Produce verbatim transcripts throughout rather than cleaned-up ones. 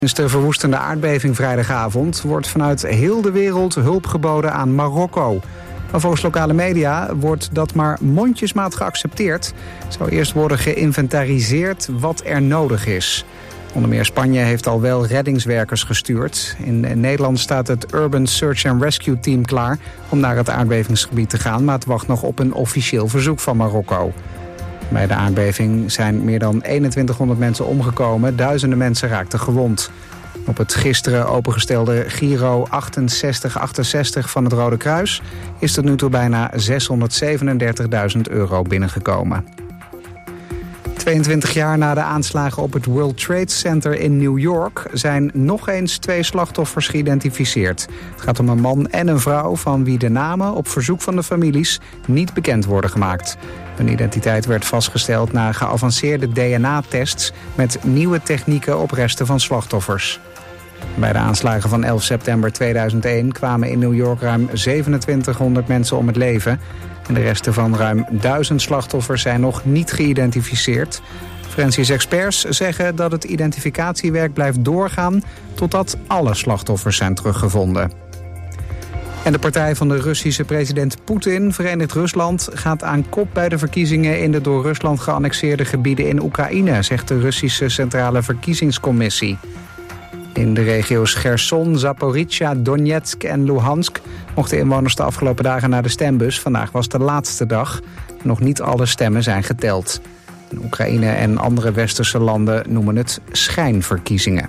Sinds de verwoestende aardbeving vrijdagavond wordt vanuit heel de wereld hulp geboden aan Marokko. Maar volgens lokale media wordt dat maar mondjesmaat geaccepteerd. Het zou eerst worden geïnventariseerd wat er nodig is. Onder meer Spanje heeft al wel reddingswerkers gestuurd. In Nederland staat het Urban Search and Rescue Team klaar om naar het aardbevingsgebied te gaan, maar het wacht nog op een officieel verzoek van Marokko. Bij de aardbeving zijn meer dan eenentwintighonderd mensen omgekomen. Duizenden mensen raakten gewond. Op het gisteren opengestelde Giro achtenzestig achtenzestig van het Rode Kruis is tot nu toe bijna zeshonderdzevenendertigduizend euro binnengekomen. tweeëntwintig jaar na de aanslagen op het World Trade Center in New York zijn nog eens twee slachtoffers geïdentificeerd. Het gaat om een man en een vrouw van wie de namen op verzoek van de families niet bekend worden gemaakt. Hun identiteit werd vastgesteld na geavanceerde D N A-tests met nieuwe technieken op resten van slachtoffers. Bij de aanslagen van elf september tweeduizend één kwamen in New York ruim zevenentwintighonderd mensen om het leven. En de resten van ruim duizend slachtoffers zijn nog niet geïdentificeerd. Forensisch experts zeggen dat het identificatiewerk blijft doorgaan totdat alle slachtoffers zijn teruggevonden. En de partij van de Russische president Poetin, Verenigd Rusland, gaat aan kop bij de verkiezingen in de door Rusland geannexeerde gebieden in Oekraïne, zegt de Russische Centrale Verkiezingscommissie. In de regio's Gerson, Zaporizhia, Donetsk en Luhansk mochten inwoners de afgelopen dagen naar de stembus. Vandaag was de laatste dag. Nog niet alle stemmen zijn geteld. Oekraïne en andere westerse landen noemen het schijnverkiezingen.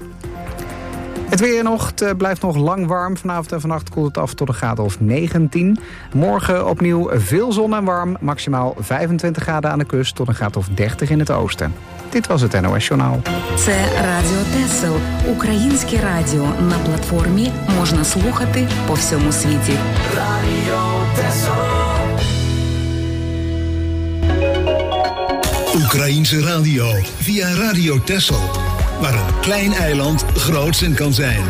Het weer nog, het blijft nog lang warm. Vanavond en vannacht koelt het af tot een graad of negentien. Morgen opnieuw veel zon en warm. Maximaal vijfentwintig graden aan de kust tot een graad of dertig in het oosten. Dit was het N O S Journaal. Це Радіо Тесел. Українське радіо на платформі можна слухати по всьому світі. Radio Tessel. Oekraïense radio via Radio Tessel. Waar een klein eiland groots in kan zijn.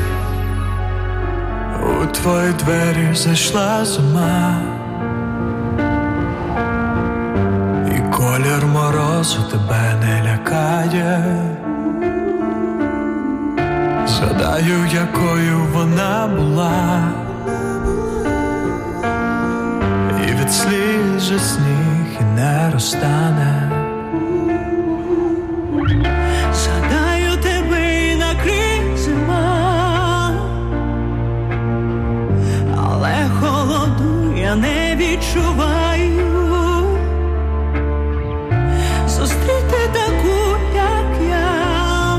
У твої двері зайшла зима, і колір морозу тебе не лякає. Згадаю, якою вона була, і від сліз же сніг і не розтане. Я не відчуваю зустріти таку, як я,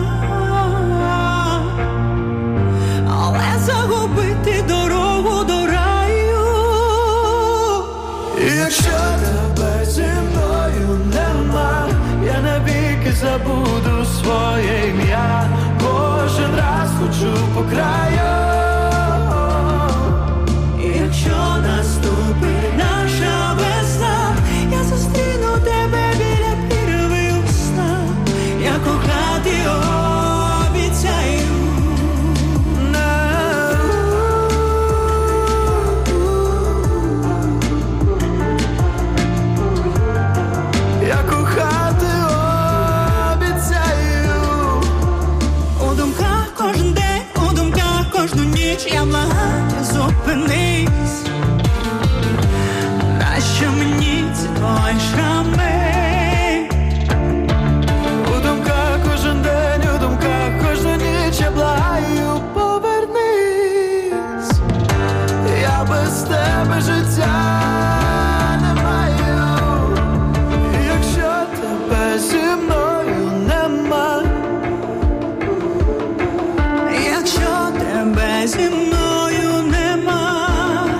але загубити дорогу до раю. І якщо тебе зі мною нема, я навіки забуду своє ім'я. Кожен раз ходжу по краю. Якщо наступить наша весна, я зустріну тебе біля прірви у снах. Я кохати обіцяю. Я кохати обіцяю. У думках кожен день, у думках кожну ніч. Я благаю, зупинись. Нащо мені ці твої шрами? У думках кожен день, у думках кожну ніч. Я благаю, повернись. Я без тебе життя не маю. І якщо тебе зі мною нема, якщо тебе зі мною нема,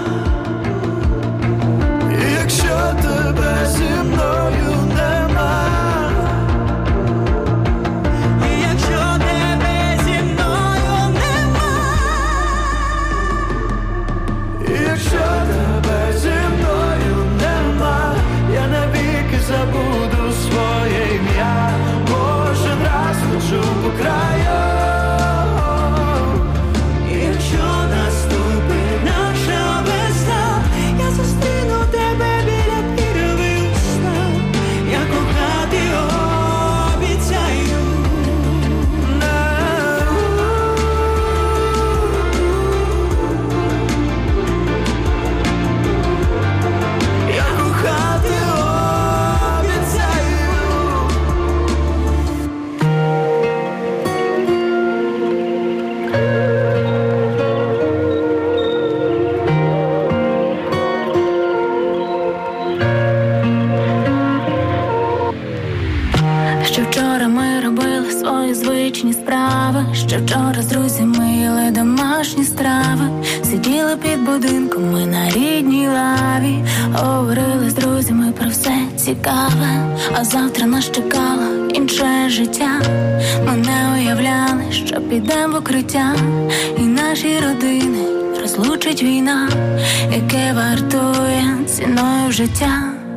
що вчора з друзями їли домашні страви, сиділи під будинком ми на рідній лаві, говорили з друзями про все цікаве, а завтра нас чекало інше життя. Ми не уявляли, що підемо в укриття, і наші родини розлучить війна, яке вартує ціною життя.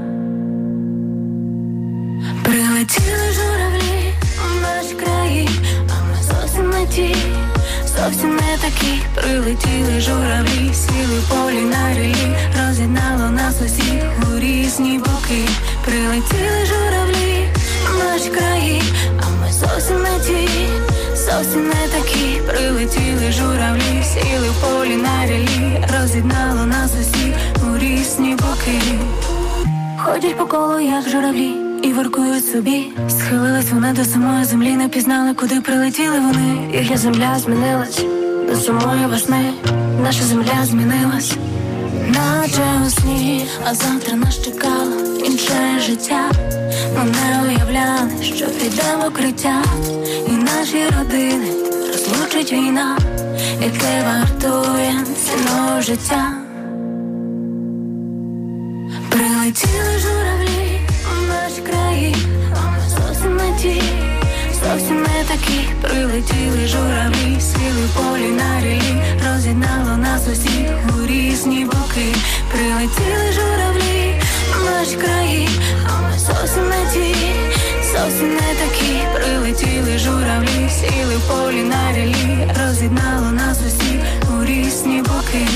Прилетіли журавлі у наш краї, а ми зовсім не ті, зовсім не такі. Прилетіли журавлі, сіли в полі на рілі, роз'єднало нас усіх у різні боки. Прилетіли журавлі у наш краї, а ми зовсім не ті, зовсім не такі. Прилетіли журавлі, сіли в полі на рілі, роз'єднало нас усіх у різні боки. Ходять по колу, як журавлі, і воркують собі. Схилились вони до самої землі, не пізнали, куди прилетіли вони. Їхня земля змінилась до самої весни, наша земля змінилась, наче у сні. А завтра нас чекало інше життя. Ми не уявляли, що підемо в укриття, і наші родини розлучить війна, яке вартує ціною життя. Прилетіли журавлі у наш краї, а ми зовсім не ті, зовсім не такі. Прилетіли журавлі, сіли в полі на рілі, роз'єднало нас усіх у різні боки. Прилетіли журавлі у наш краї, а ми зовсім не ті, зовсім не такі. Прилетіли журавлі, сіли в полі на рілі, роз'єднало нас усіх у різні боки.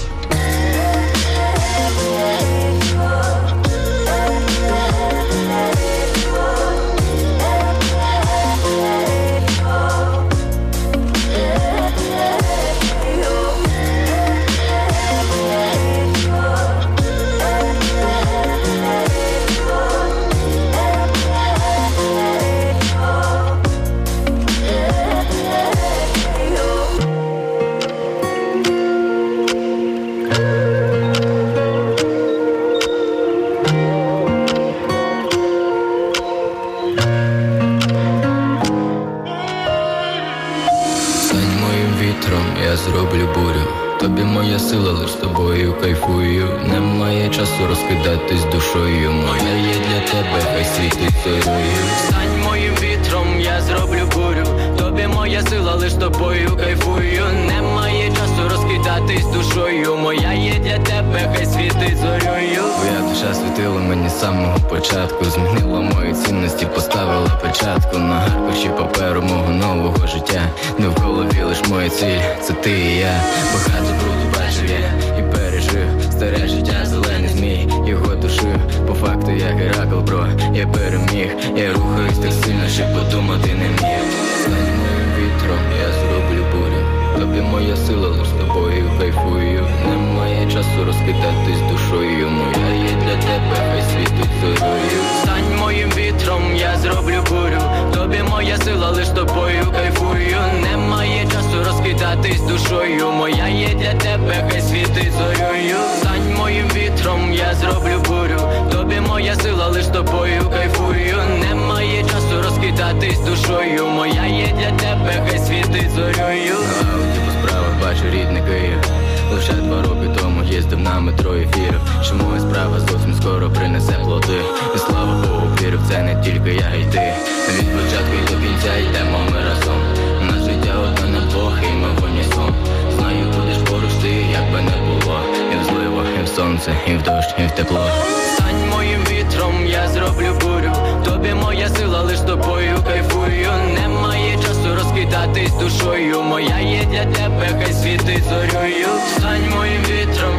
Зроблю бурю, тобі моя сила, лиш з тобою кайфую. Немає часу розкидатись душою, моя є для тебе, хай світить зорою. Стань моїм вітром, я зроблю бурю, тобі моя сила, лиш з тобою кайфую. Немає часу розкидатись душою, моя є для тебе, хай світить зорою. Твоя душа світила мені з самого початку, змінила мої цінності, поставила печатку на аркуші паперу мого нового життя. Довкола лиш моя ціль, це ти і я. Багато бруду бачив я і пережив старе життя, зелений змій, його душив. По факту я Геракл, бро, я переміг. Я рухаюсь так сильно, що подумати не міг. Стань моїм вітром, я зроблю бурю, тобі моя сила, лиш з тобою кайфую. Немає часу розкидатись душою, моя є для тебе, хай світить зорою. Стань моїм вітром, я зроблю бурю, тобі моя сила, лиш з тобою кайфую. Немає часу розкидатись душою, моя є для тебе, хай світить зорою. Стань моїм вітром, я зроблю бурю, тобі моя сила, лиш з тобою кайфую. Немає часу розкидатись душою, моя є для тебе, хай світить зорою. На ауті по справах бачу рідний Київ, лише два роки тому їздив на метро ефірів, що моя справа зовсім скоро принесе плоди. І слава Богу, вірю в це не тільки я і ти. Від початку і до кінця йдемо ми разом. Наше життя одне на двох, і ми в унісон. Знаю, будеш поруч ти, як би не було. І в зливах, і в сонце, і в дощ, і в тепло. Стань моїм вітром, я зроблю бурю, тобі моя сила, лиш з тобою кайфую. Немає часу розкидатись душою, моя є для тебе, хай світить зорою. Стань моїм вітром,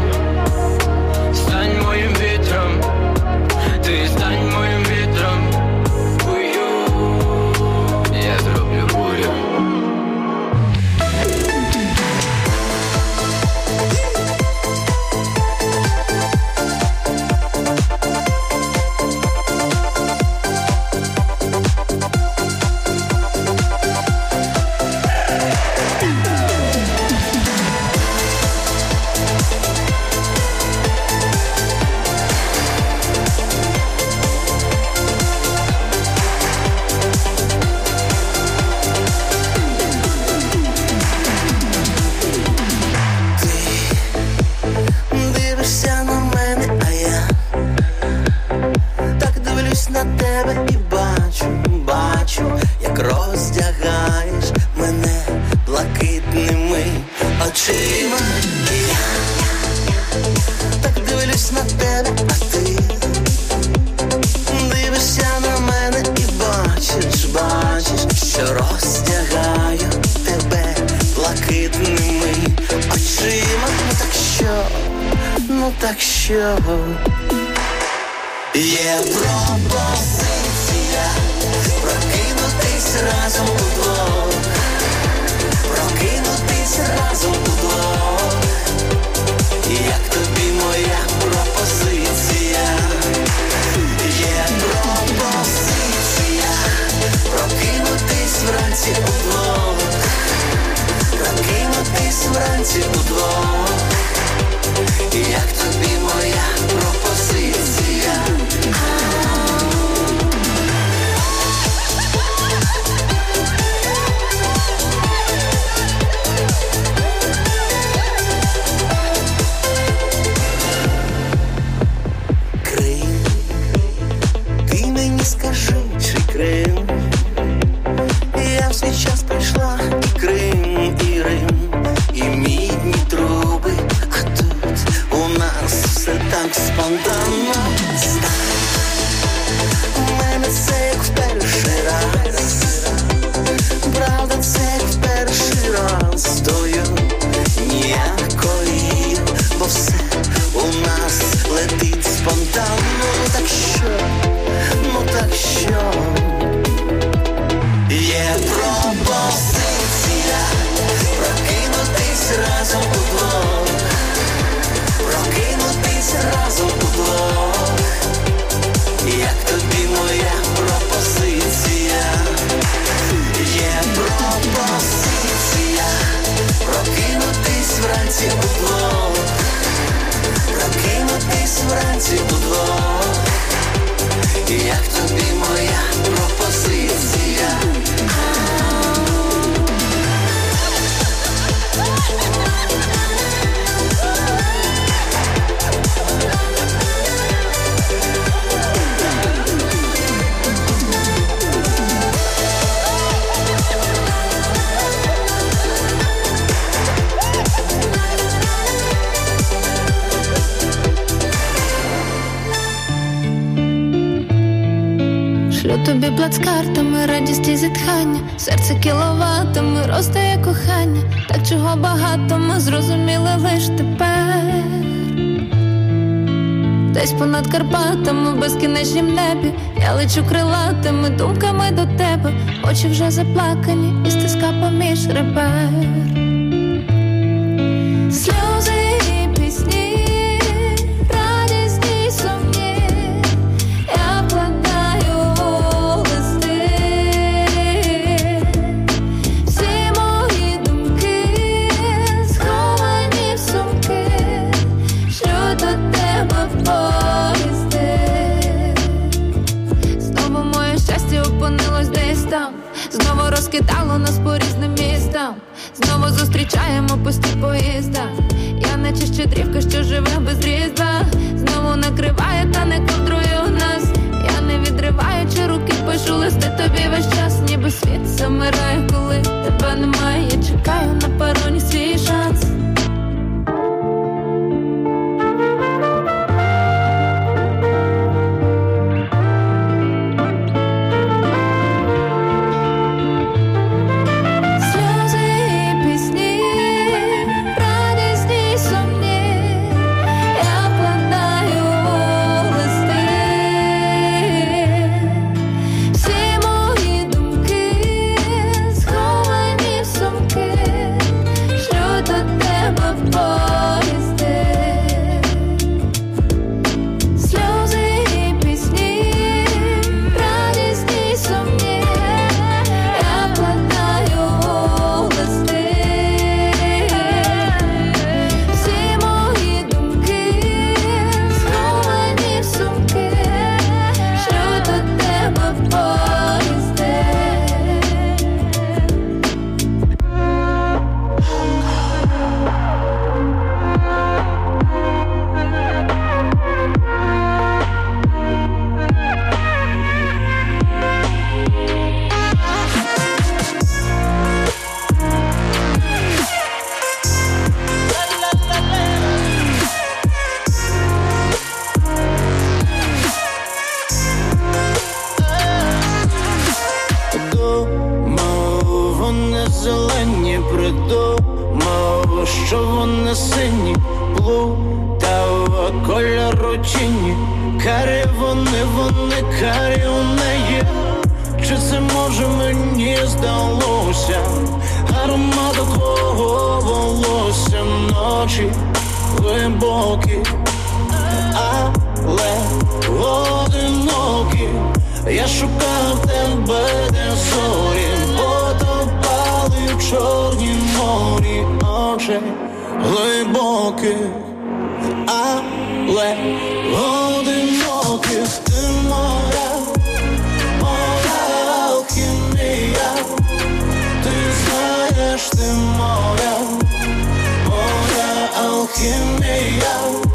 стань моїм вітром, ти стань моїм вітром. Я зроблю бурю. очима. Я так дивлюсь на тебе, а ти дивишся на мене і бачиш, бачиш, що роздягаю тебе блакитними очима. Ну так що, ну так що, є пропозиція прокинутись разом удвох, прокинутись разом удвох. Як тобі моя пропозиція? Є пропозиція прокинутись вранці удвох, прокинутись вранці удвох. Як тобі моя пропозиція? Крим, ти мені скажи, чи Крим? Я в свій час прийшла і Крим, і Рим, і мідні труби, а тут у нас все так спонтанно. У мене це як в перший раз, правда це як в перший раз. Стою ніякої, бо все у нас летить спонтанно. Ну так що, ну так що, є пропозиція прокинутись разом удвох, прокинутись разом удвох. Як тобі моя пропозиція? Є пропозиція прокинутись вранці удвох, прокинутись вранці удвох. Як тобі моя пропозиція? Шлю тобі плацкартами радість і зітхання, серце кіловатами ростає кохання. Так чого багато ми зрозуміли лиш тепер. Десь понад Карпатами в безкінечнім небі я лечу крилатими думками до тебе. Очі вже заплакані і стиска поміж ребер. Сльози і пісні, радісні й сумні, я вкладаю у листи. Всі мої думки сховані в сумки, шлю до тебе в поїзди. Знову моє щастя опинилось десь там, знову розкидало нас по різним містам. Знову зустрічаємо пусті поїзда. Я наче щедрівка, що живе без різдва. Знову накриває та не ковдрує у нас. Я не відриваючи руки пишу листи тобі весь час. Ніби світ замирає, коли тебе немає. Я чекаю на пероні свій шанс. Сумки думав, що вони сині, плутав кольору тіні. Карі вони, вони карі у неї. Чи це може мені здалося? Аромат твого волосся, ночі глибокі, але одинокі. Я шукав тебе, де зорі потопали в чорнім морі очей глибоких, але одиноких. Ти моя, моя алхімія. Ти знаєш, ти моя, моя алхімія.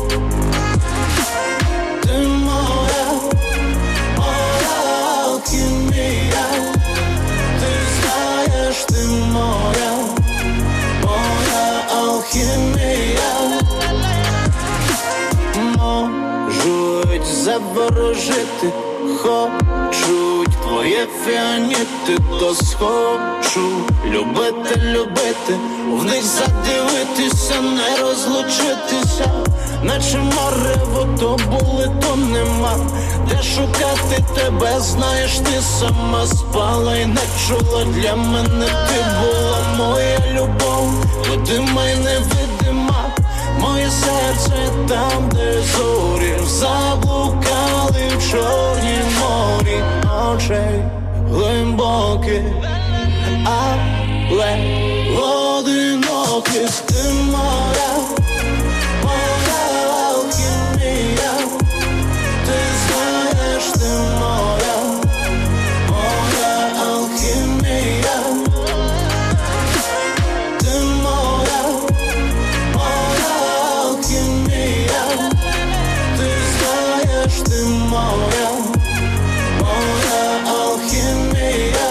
Ти моя, моя алхімія. Ти знаєш, ти моя, моя алхімія. Можуть заворожити, хочуть твоє фіаніти, то схочу любити, любити, в них задивитися, не розлучитися. Наче море, то були, то нема. Де шукати тебе, знаєш, ти сама спала і не чула. Для мене ти була моя любов, видима й невидима. Моє серце там, де зорі заблукали в чорнім морі очей глибоких, але одиноких. Ти моя, моя алхімія. Ти знаєш, ти моя, моя алхімія. Ти моя, моя алхімія. Ти знаєш, ти моя, моя алхімія.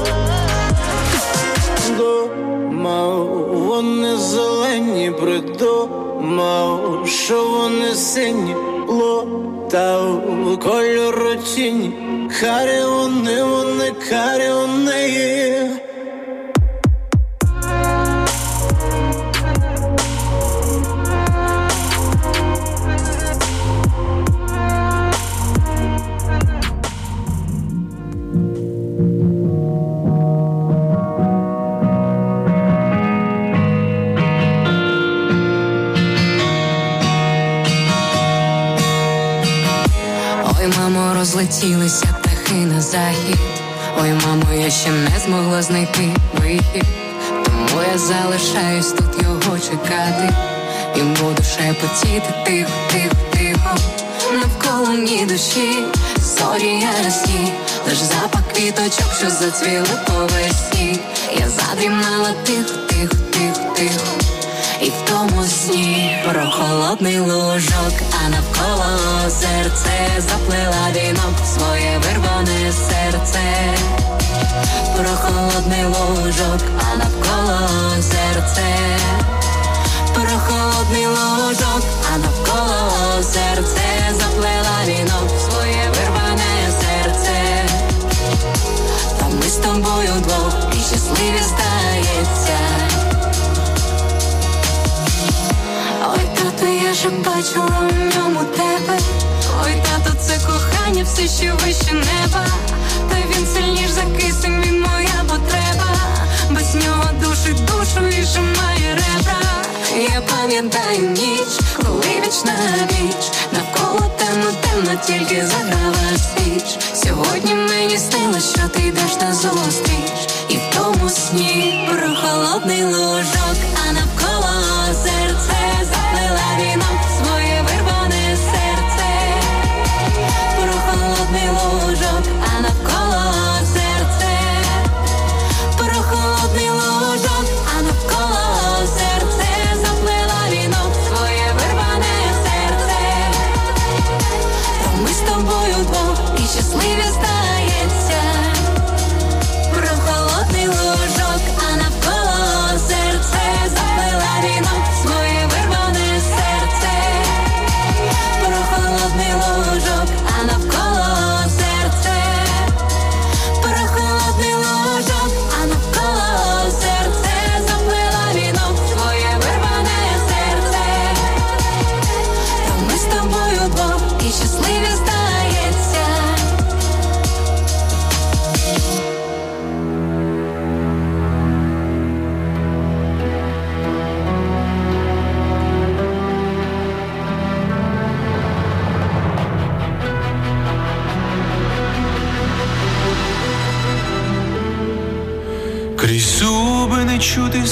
Думав, вони зелені, придумав, що вони сині, плутав кольору тіні. Карі вони, вони карі у неї. Розлетілися птахи на захід. Ой, мамо, я ще не змогла знайти вихід. Тому я залишаюсь тут його чекати. І буду шепотіти тихо, тихо, тихо. Навколо ні душі, зорі ясні. Лиш запах квіточок, що зацвіли по весні. Я задрімала тихо, тихо, тихо, тихо. І в тому сні про холодний лужок, а навколо серце заплила вінок своє вирване серце. Про холодний лужок, а навколо серце. Про холодний лужок, а навколо серце заплила вінок своє вирване серце. Та ми з тобою двох і щасливі здається. Ой, тату, я ж бачила в ньому тебе. Ой, тату, це кохання все ще вище неба. Та він сильніш за кисень, він моя потреба. Без нього душить душу і жимає ребра. Я пам'ятаю ніч, коли вічна віч. Навколо темно, темно, тільки заграла свіч. Сьогодні мені снилось, що ти йдеш на зустріч. І в тому сні про холодний лужок, а навколо серце заплила вінок своє вирване серце. Про холодний лужок, а навколо серце. Про холодний лужок, а навколо серце заплила вінок своє вирване серце. То ми з тобою двох і щасливі здається. Про холодний лужок, а навколо серце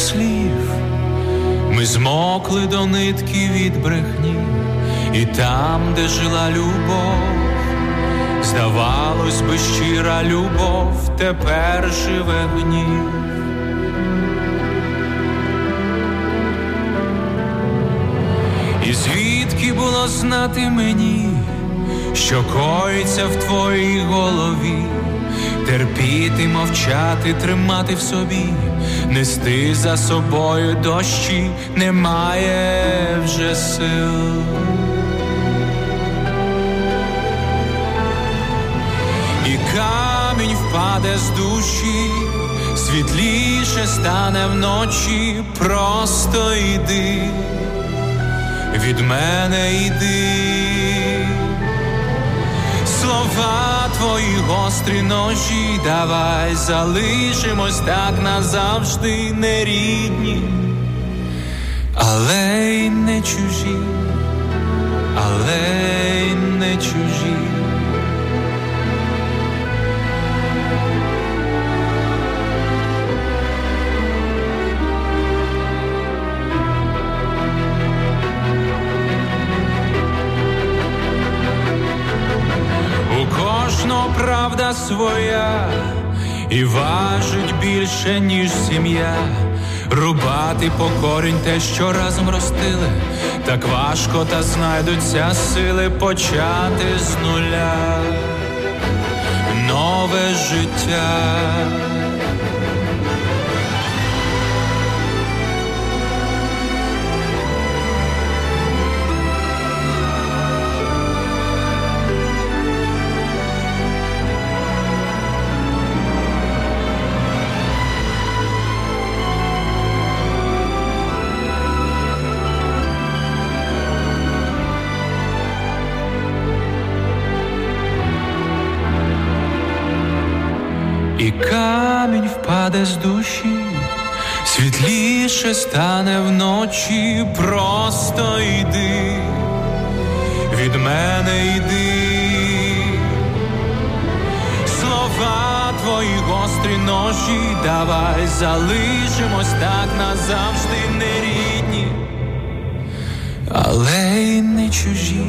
слів. Ми змокли до нитки від брехні, і там, де жила любов, здавалось би, щира любов, тепер живе гнів. І звідки було знати мені, що коїться в твоїй голові? Терпіти, мовчати, тримати в собі, нести за собою дощі немає вже сил. І камінь впаде з душі, світліше стане вночі, просто йди, від мене йди. Слова твої гострі ножі, давай залишимось так назавжди, не рідні, але й не чужі, але й не чужі. Кожного правда своя і важить більше, ніж сім'я. Рубати по корінь те, що разом ростили, так важко, та знайдуться сили почати з нуля нове життя. І камінь впаде з душі, світліше стане вночі, просто йди, від мене йди. Слова твої гострі ножі, давай залишимось так назавжди, не рідні, але й не чужі,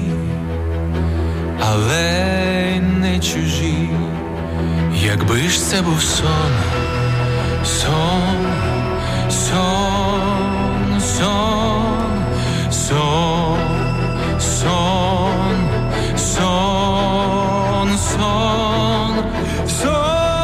але й не чужі. Якби ж це був сон, сон, сон, сон, сон, сон, сон, сон, сон.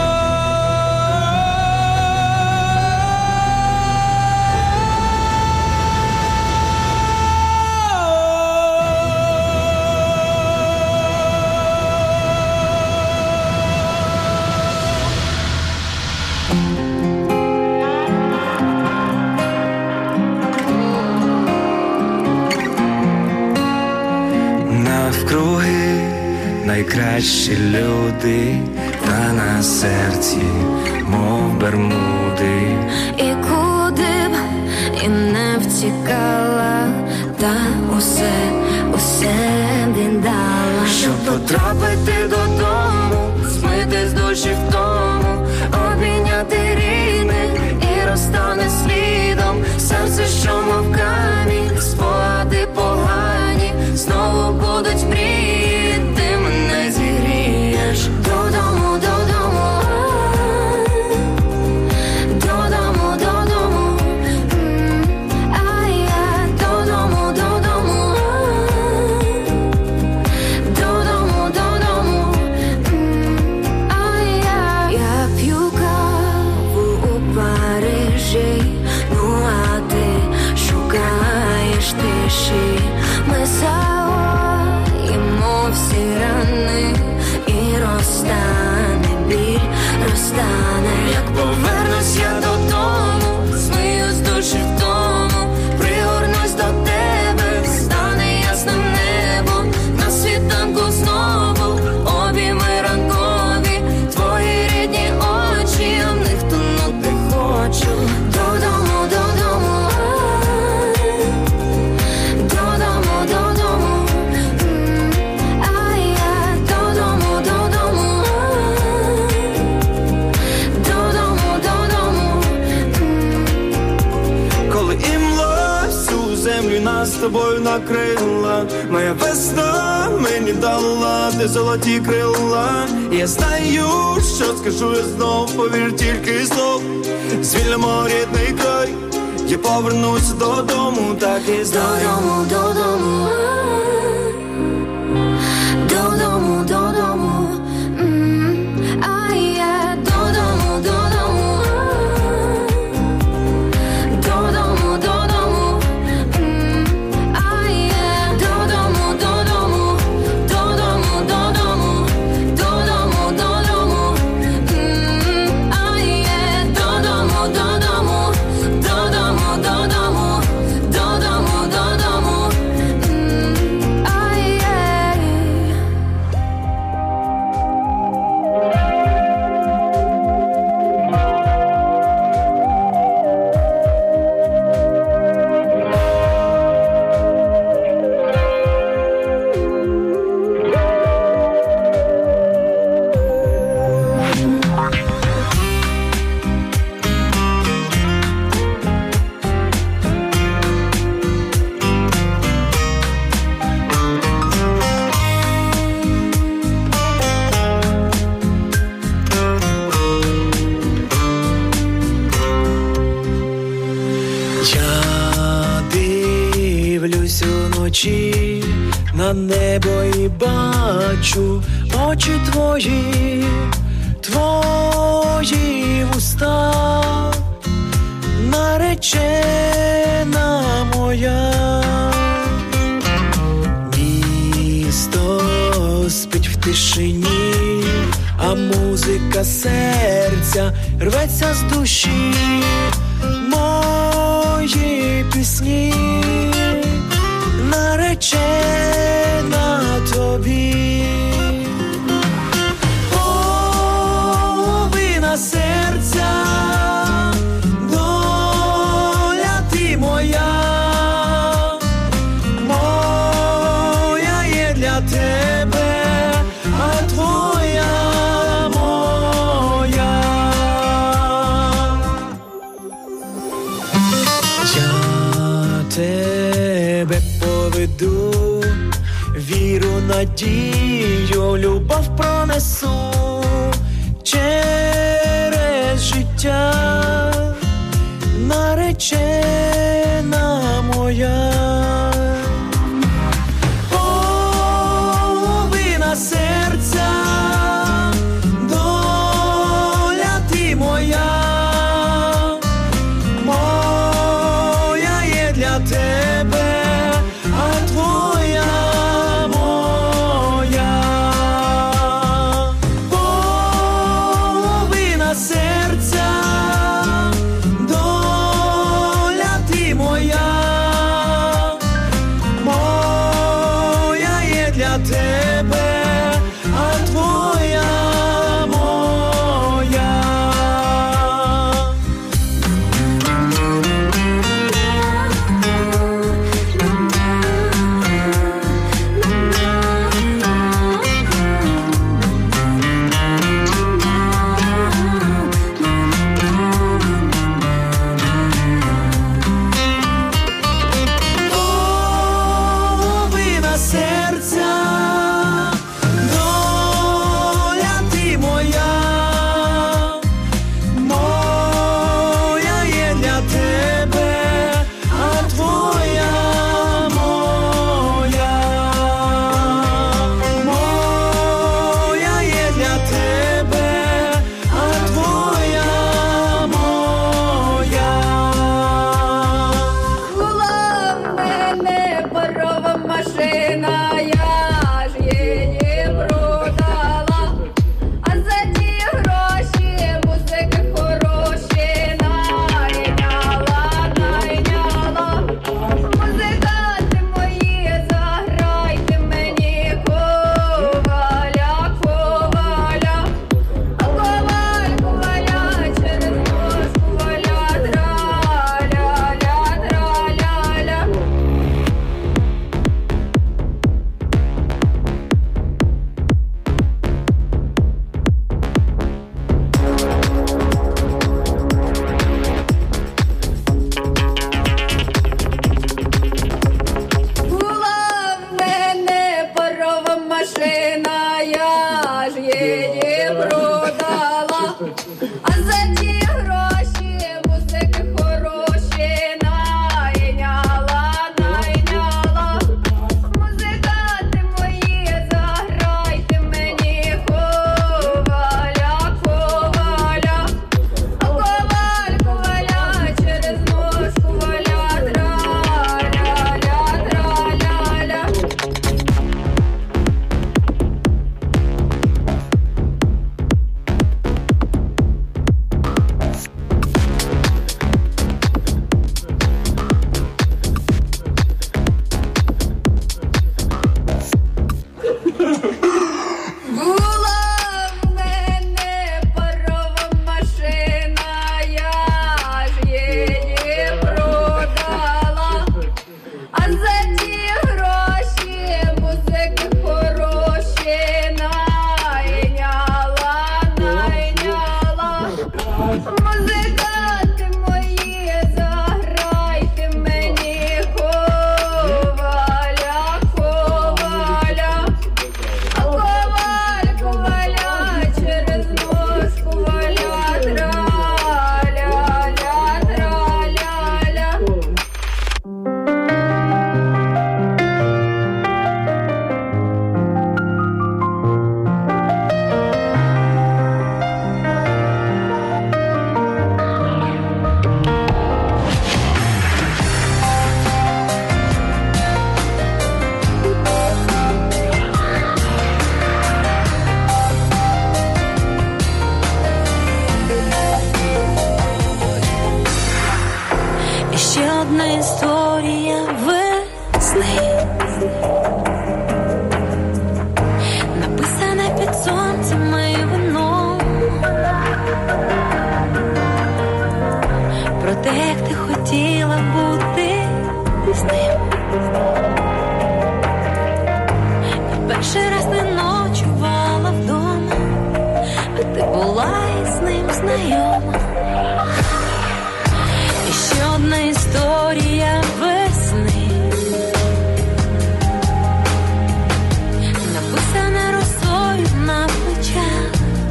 Найкращі люди, та на серці, мов бермуди. І куди б і не втікала, та усе, усе віддала, щоб потрапити додому, змити з душі втому, обійняти рідних і розтане слідом серце, що мов камінь, спогади погані знову будуть мрії. Додому, додому, додому, додому, а я додому, додому, додому, додому, а я я п'ю каву у Парижі, ну а ти шукаєш тиші, ми загоїмо всі рани. І розтане біль, розтане. Як повернусь я додому, змию з душі втому, пригорнусь до тебе, стане ясним небом, на світанку знову обійми ранкові, твої рідні очі, я в них тонути хочу. Додому, додому, додому, додому. нас з тобою накрила. Моя весна мені дала, ти золоті крила. Я знаю, що скажу я знов, повір тільки знов. Звільнимо рідний край, я повернуся додому, так і знаю. Додому, додому, додому, додому, ай, я додому, додому, додому, додому, ай, я додому, додому, додому, додому, додому, додому, ай, я додому, додому, додому, додому, додому, додому, ай, я. Я дивлюсь уночі на небо і бачу очі твої, твої вуста, наречена моя. Місто спить в тишині, а музика серця рветься з душі. Мої пісні наречена тобі. Половина серця, доля ти моя, моя є для тебе, а твоя моя. Я тебе поведу, віру, надію, любов пронесу через життя, наречена моя. Половина серця, доля ти моя, моя є для тебе, а твоя моя. Половина серця, доля ти моя, моя є для тебе, а твоя моя. ще одна історія весни, написана під сонцем і вином, про те, як ти хотіла бути з ним. І перший раз не ночувала вдома, а ти була із ним знайома. І ще одна історія весни, написана росою на плечах,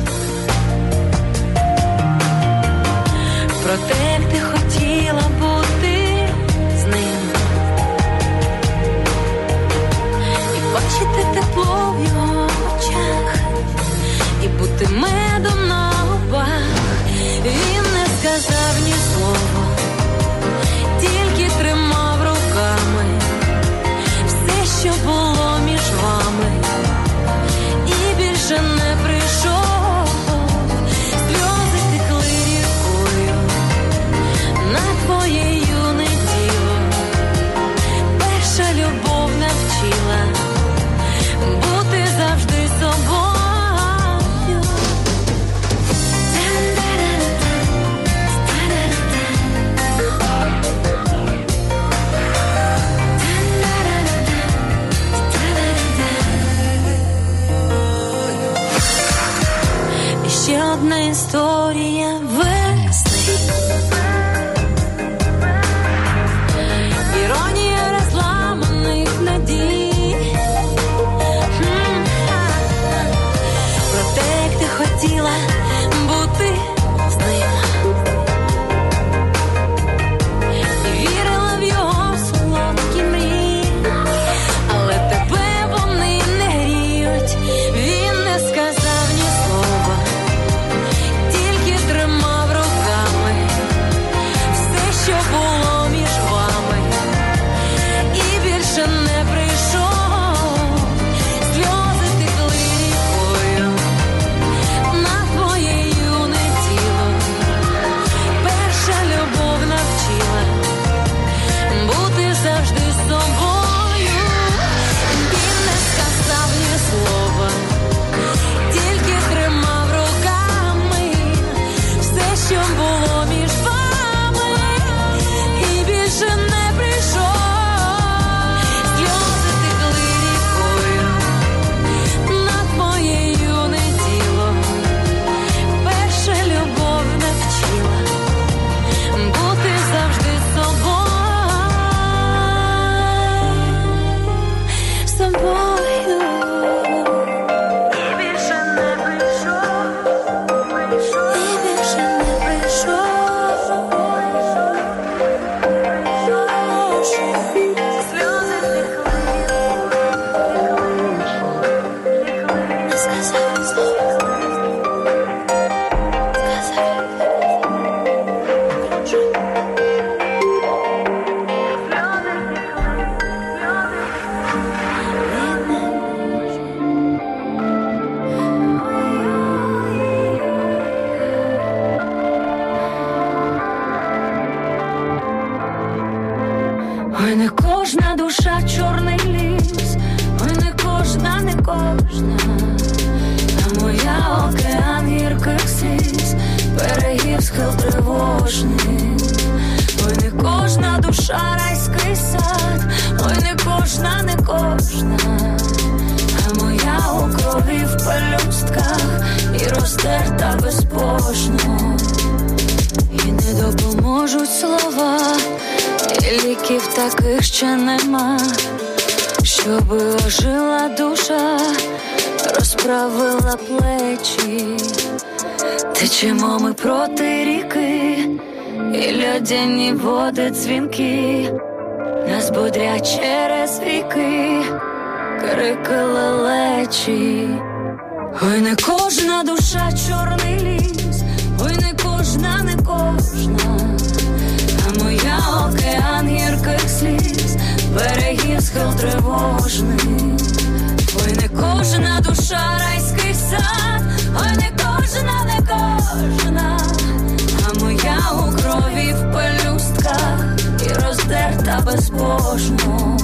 про те, як ти хотіла бути з ним, і бачити тепло в його очах, і бути медом на губах. Він не сказав ні слова, тільки тримав руками все, що було між вами, і більше не прийшов. Сльози текли рікою на твоє юне тіло. Перша любов навчила бути завжди собою. Ще одна історія весни, іронія розламаних надій, про те, як ти хотіла бути з ним, і вірила в його солодкі мрії, але тебе вони не гріють. Він не сказав ні слова, тримав руками все, що було між вами, і більше не прийшов. Сльози текли рікою на твоє юне тіло. Перша любов навчила бути завжди собою. Він не сказав ні слова, тільки тримав руками все, що було між вами, і більше не прийшов. Сльози текли рікою на твоє юне тіло. Перша любов навчила бути завжди собою. Собою. І більше не прийшов. І більше не прийшов. Сльози текли, не сказав слова, сказав. Ой, не кожна душа чорний ліс, ой, не кожна, не кожна, а моя океан гірких сліз, берегів схил тривожний. Ой, не кожна душа райський сад, ой, не кожна, не кожна, а моя у крові в пелюстках і розтерта безпошно. І не допоможуть слова, і ліків таких ще нема, щоби ожила душа, розправила плечі. Течемо ми проти ріки, і льодяні води дзвінки нас будрять через віки, крики лелечі. Ой, не кожна душа чорний ліс, ой, не кожна, не кожна, а моя океан гірких сліз, берегів схил тривожний. Ой, не кожна душа райський сад, ой, не кожна, не кожна, а моя у крові в пелюстках і роз безбожно.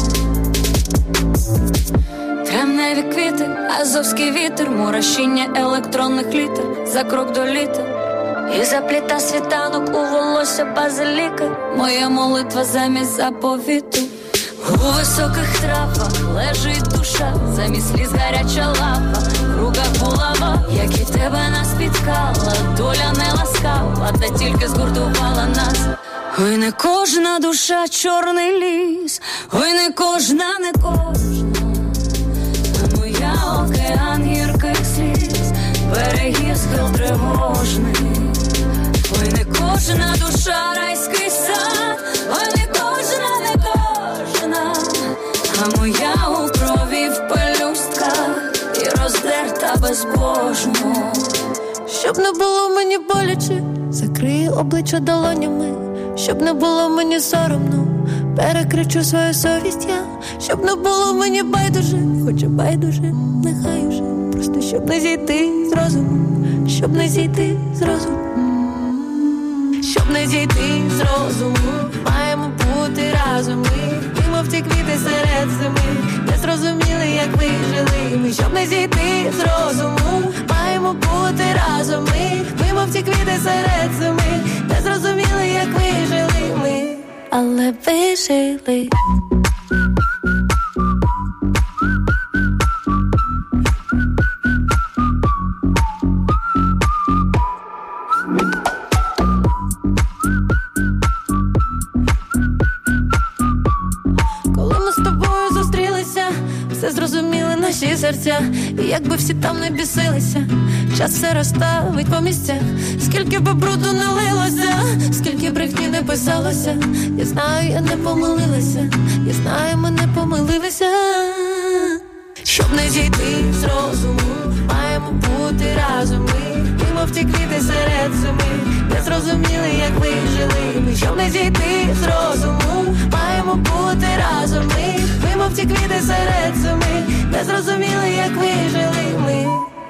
Травневі квіти, азовський вітер, мурашіння електронних літер, за крок до літа. І запліта світанок у волосся базиліка, моя молитва замість заповіту. У високих травах лежить душа, замість сліз гаряча лава, в руках булава, як і тебе нас спіткала, доля не ласкава, та тільки згуртувала нас. Ой, не кожна душа чорний ліс, ой, не кожна, не кожна, а моя океан гірких сліз, берегів схил тривожний. Ой, не кожна душа райський сад, ой, не кожна, не кожна, а моя у крові в пелюстках і роздерта безбожно. Щоб не було мені боляче, закрию обличчя долонями. Щоб не було мені соромно, перекричу свою совість я. Щоб не було мені байдуже, хоча байдуже, нехай уже. Просто щоб не зійти з розуму, щоб не зійти з розуму. Щоб не зійти з розуму, маємо бути разом ми. Ми, мов ті квіти серед зими, не зрозуміли, як ви жили ми. Щоб не зійти з розуму, маємо бути разом ми. Ми, мов ті квіти серед зими, не зрозуміли, як ви жили ми, але ви жили. Все зрозуміли наші серця, і якби всі там не бісилися, час все розставить по місцях. Скільки би бруду не лилося, скільки брехні не писалося, я знаю, я не помилилася, я знаю, ми не помилилися. Щоб не зійти з розуму, маємо бути разом ми. Ми, мов ті квіти серед зими, не зрозуміли, як ви жили ми. Щоб не зійти з розуму, маємо бути разом ми. Ми, мов ті квіти серед зими, не зрозуміли, як ви жили ми.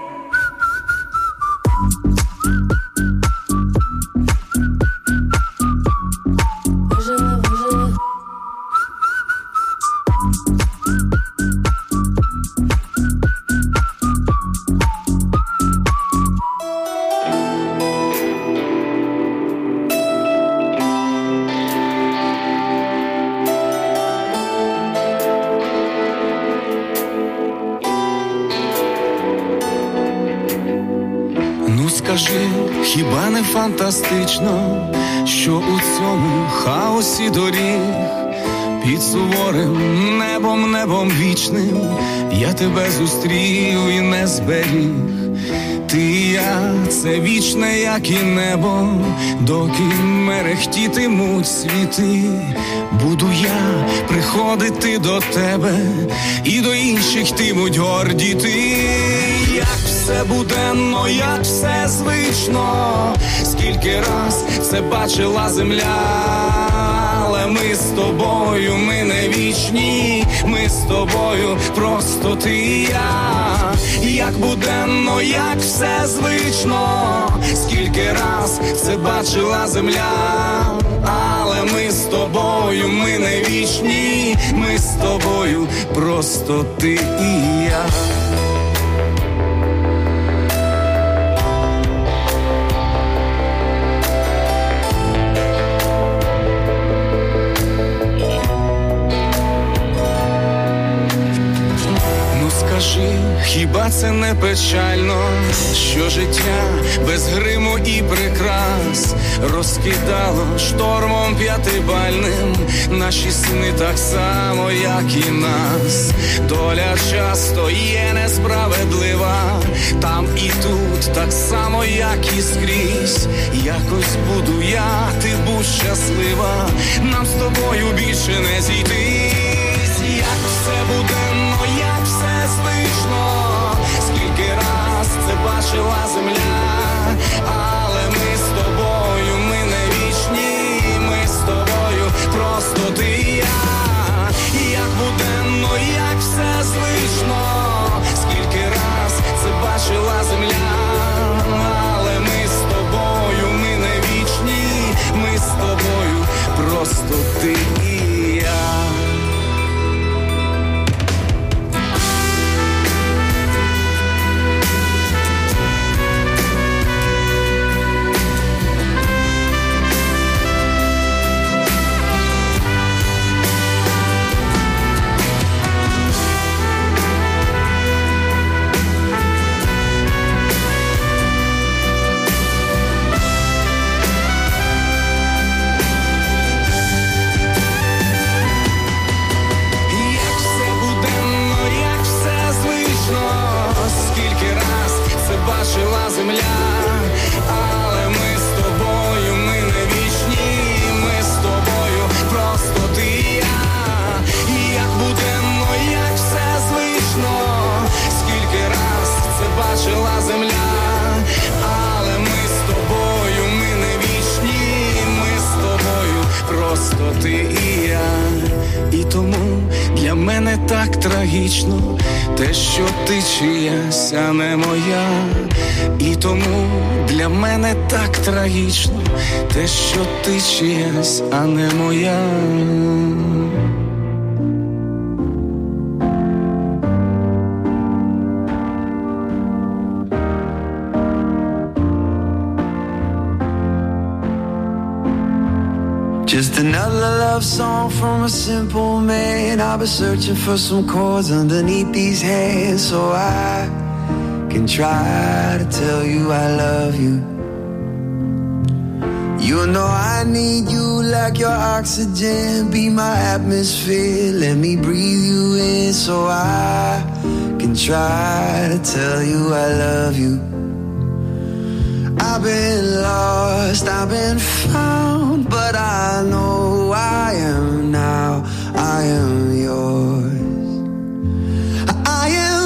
Вижили, вижили. Скажи, хіба не фантастично, що у цьому хаосі доріг під суворим небом, небом вічним я тебе зустрів і не зберіг. Ти і я, це вічне, як і небо, доки мерехтітимуть світи. Буду я приходити до тебе, і до інших йтимуть гордіти. Як все буденно, як все звично, скільки раз це бачила земля. Але ми з тобою, ми не вічні, ми з тобою, просто ти і я. Як буденно, як все звично, скільки раз це бачила земля. Але ми з тобою, ми не вічні, ми з тобою, просто ти і я. Хіба це не печально, що життя без гриму і прикрас розкидало штормом п'ятибальним наші сни так само, як і нас. Доля часто є несправедлива, там і тут так само, як і скрізь. Якось буду я, ти будь щаслива, нам з тобою більше не зійтись. Як все буденно, як все звично, скільки раз це бачила земля. Але ми з тобою, ми не вічні, ми з тобою, просто ти і я. Як буденно, як все звично, скільки раз це бачила земля. Але ми з тобою, ми не вічні, ми з тобою, просто ти і я. мене так трагічно, те, що ти чиясь, а не моя. І тому для мене так трагічно, те, що ти чиясь, а не моя. Just another love song from a simple man. I've been searching for some chords underneath these hands, so I can try to tell you I love you. You know I need you like your oxygen. Be my atmosphere, let me breathe you in, so I can try to tell you I love you. I've been lost, I've been found, but I know I am now, I am yours. I am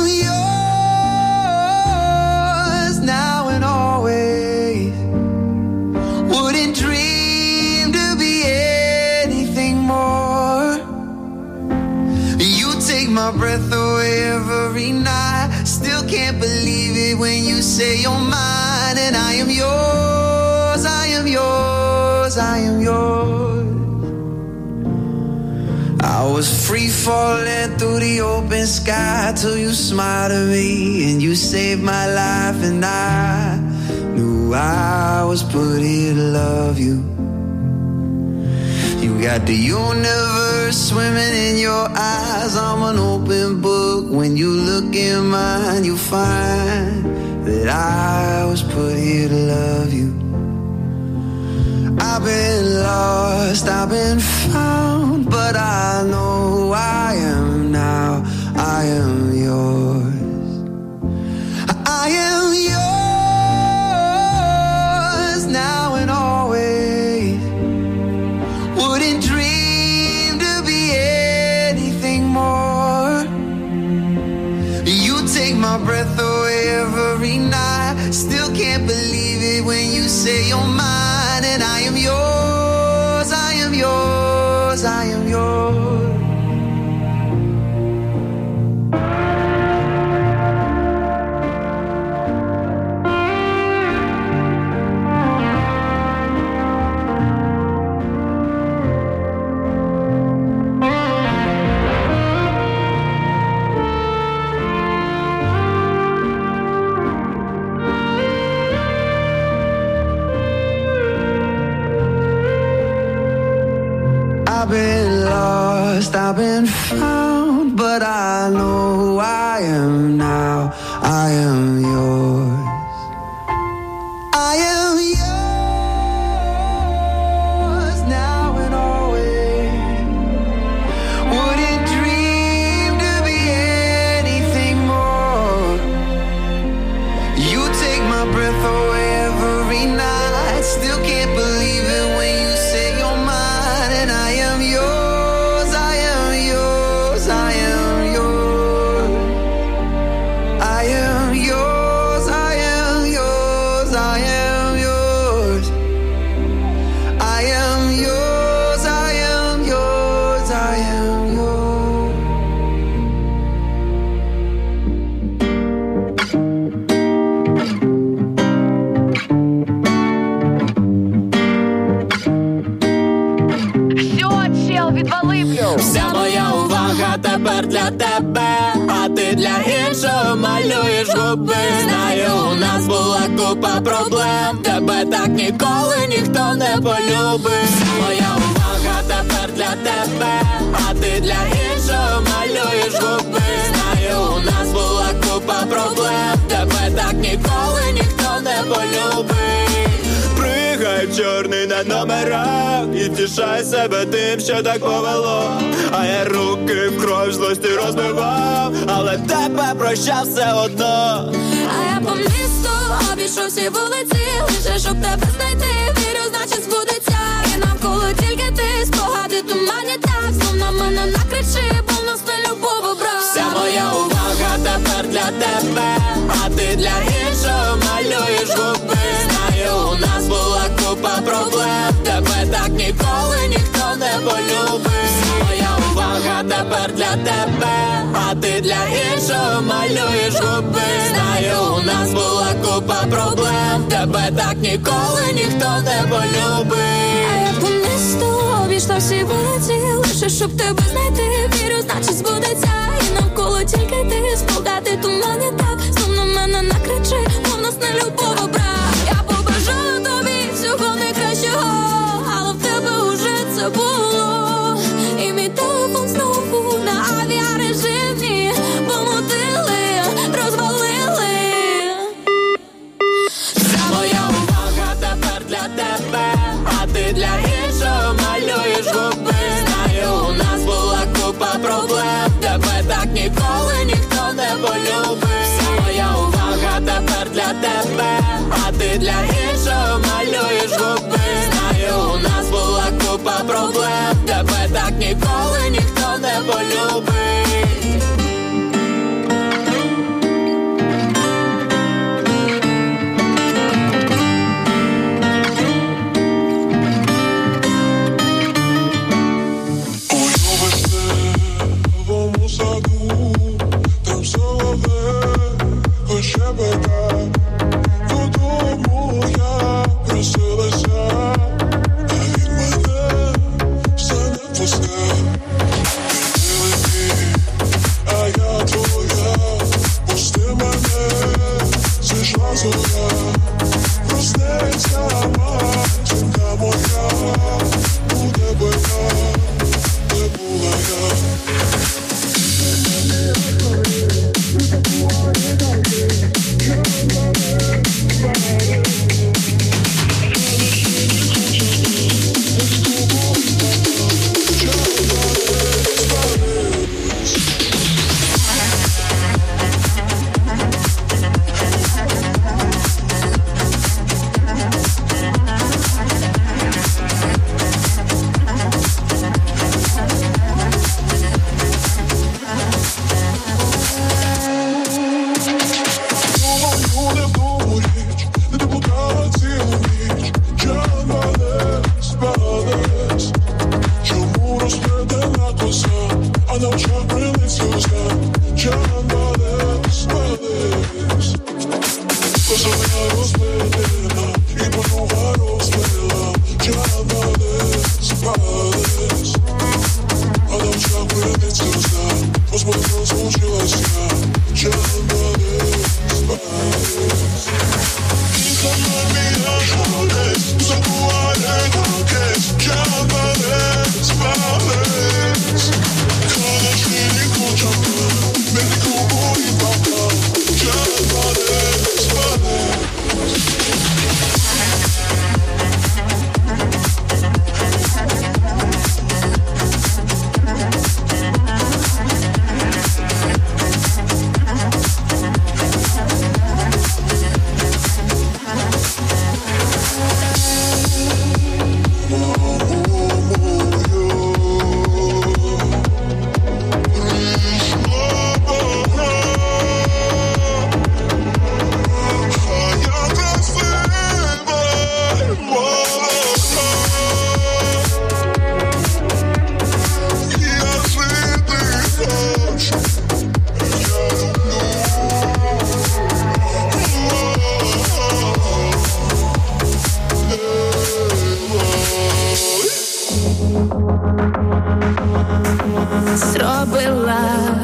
yours now and always. Wouldn't dream to be anything more. You take my breath away every night. Still can't believe it when you say you're mine. And I am yours, I am yours, I am yours. I was free falling through the open sky till you smiled at me and you saved my life. And I knew I was put here to love you. You got the universe swimming in your eyes. I'm an open book. When you look in mine, you find that I was put here to love you. I've been lost, I've been found, but I know I am now, I am yours. I am yours now and always. Wouldn't dream to be anything more. You take my breath away every night. Still can't believe it when you say you're mine. And I am yours, I am yours, I am yours. I've been lost, I've been found, but I know I am now, I am yours. I am yours now and always. Wouldn't dream to be anything more. You take my breath away every night. Still can't believe it when you say you're mine. And I am yours, I am yours, I am yours. I am yours, I am yours, I am yours. I am yours, I am yours, I am yours. Вся моя увага тепер для тебе, а ти для іншого малюєш губи. Знаю, у нас була купа проблем, тебе так ніколи ніхто не полюбить. Вся моя увага тепер для тебе, а ти для іншого малюєш губи. Знаю, у нас була купа проблем, тебе так ніколи ніхто не полюбить. Пригай в чорний на номерах і тішай себе тим, що так повело. А я руки в кров злості розбивав, але тебе прощав все одно. А я по місту обійшов всі вулиці, лише щоб тебе знайти. Вірю, значить збудеться. І навколо тільки ти, спогади тумані так. Знов на мене накричи, бо в нас не любов обрав. Вся моя увага тепер для тебе, а ти для іншого малюєш губи. Знаю, у нас була купа проблем, тебе так ніколи ніхто не полюбить. Вся моя увага тепер тепер для тебе, а ти для іншого малюєш губи. Знаю, у нас була купа проблем, тебе так ніколи ніхто не полюбив. А я по місту обійшла всі вулиці, лише щоб тебе знайти. Вірю, значить збудеться, і навколо тільки ти. Спогати тумані так, сумно мене накричи, бо в нас не любов, а брак. Я побажала тобі всього найкращого, але в тебе уже це було. І мій телефон знову на авіарежимі помутили, розвалили. Вся моя увага тепер для тебе, а ти для іншого малюєш губи. Знаю, у нас була купа проблем, тебе так ніколи ніхто не полюбив. Вся моя увага тепер для тебе, а ти для іншого малюєш губи. Знаю, у нас була купа проблем, тебе так ніколи ніхто не полюбив. Додому я просилася, а він мене все не пускав. Ти лети, а я твоя, пусти мене, зійшла зоря. Проснеться матінка моя, буде бика, де була я. Зробила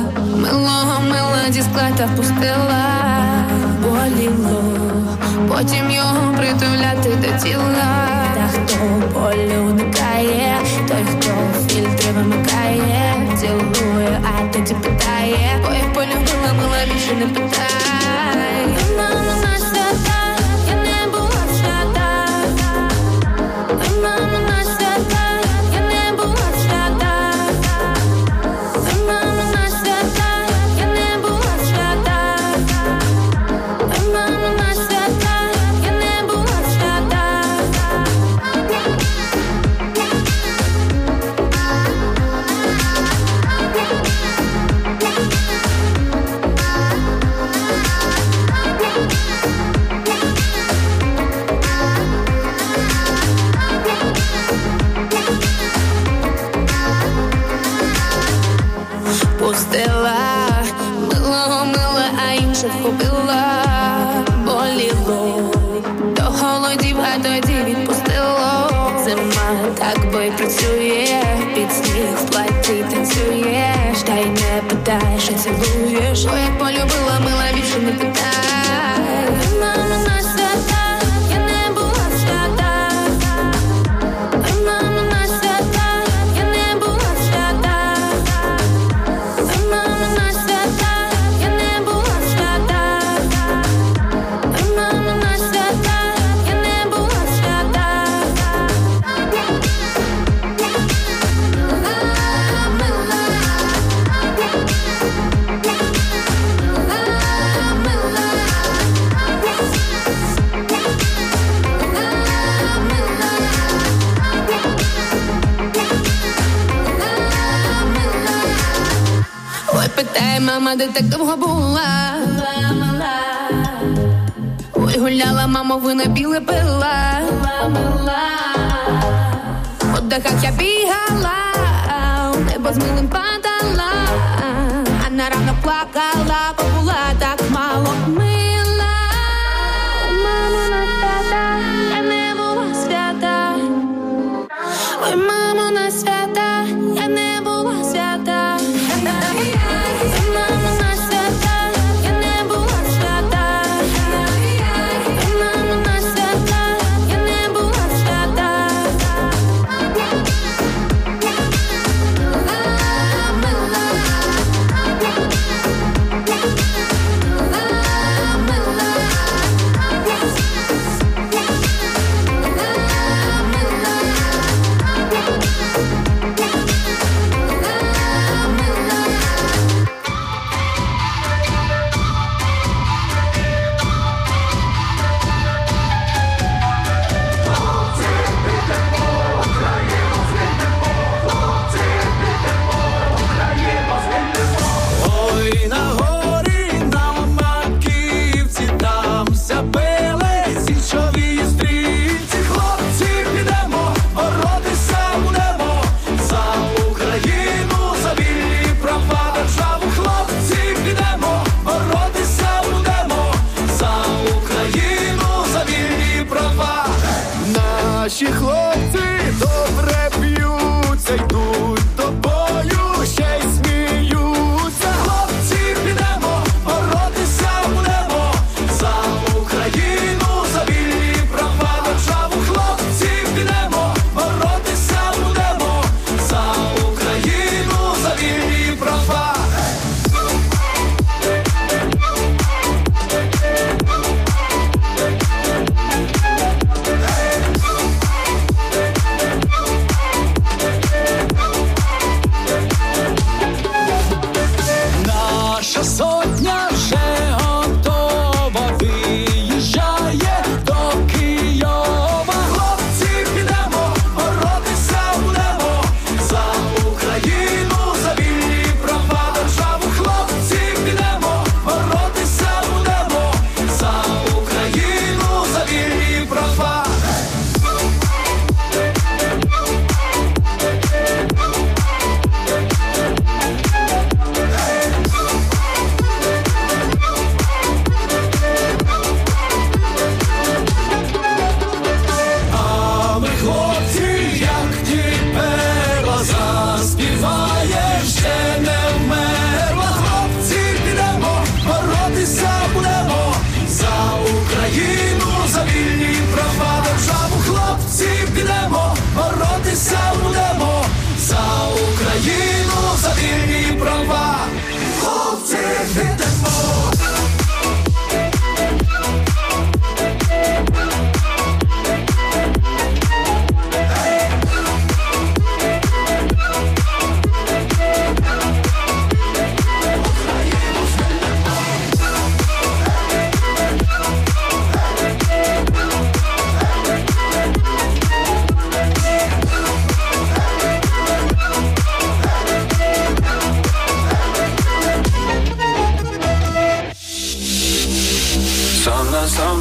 милого мила дисклета впустила, боліло, потім його притуляти до тіла. Та хто болю уникає, той хто фільтри вимикає, цілує, а тоді питає, бо як полюбила, мила більше не питай. Мама на свята, я не була в Штатах. Мама на свята, я не була в Штатах. Мама на свята, я не була в Штатах. Мама на свята, я не була в Штатах. відпустила. Милого мила, а інших купила. Боліло, до холодів, а тоді відпустило. Зима так бо й працює, під сніг в платі танцюєш. Та й не питаєш, а цілуєш. О, як полюбила, мила, більше не питай. Мама на свята, я не була в святах. Мама на свята, я не була в святах. Мама на свята, я не була в святах. Мама на свята, я не була в святах. Ой, питає мама, де так довго була? Ой, гуляла, мамо, вина біле пила. По дахах я бігала, у небо з милим падала, а на ранок плакала, бо була так мало мила. Мамо, на свята, я не була свята. Ой, мамо, на свята, я не була свята. Мамо, на свята, я не була свята. Мамо, на свята, я не була свята.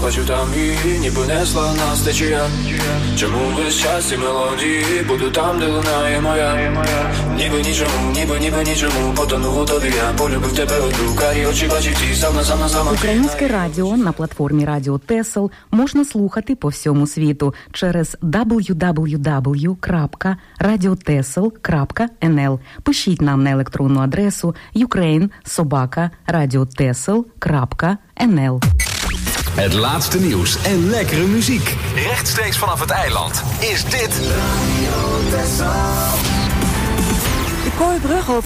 бачу там її, ніби несла нас течія. Чому весь час ці мелодії, буду там, де лунає моя. Ніби нічому, ніби, ніби нічому, потонув у тобі я, полюбив тебе одну, карі очі бачить і сам на сам на сам. Українське радіо на платформі Радіо Тесел можна слухати по всьому світу через дабл ю дабл ю дабл ю крапка радіотесел крапка ен ел. Пишіть нам на електронну адресу ukraine собака радіотесел крапка ен ел. Het laatste nieuws en lekkere muziek. Rechtstreeks vanaf het eiland is dit... De Kooibrug over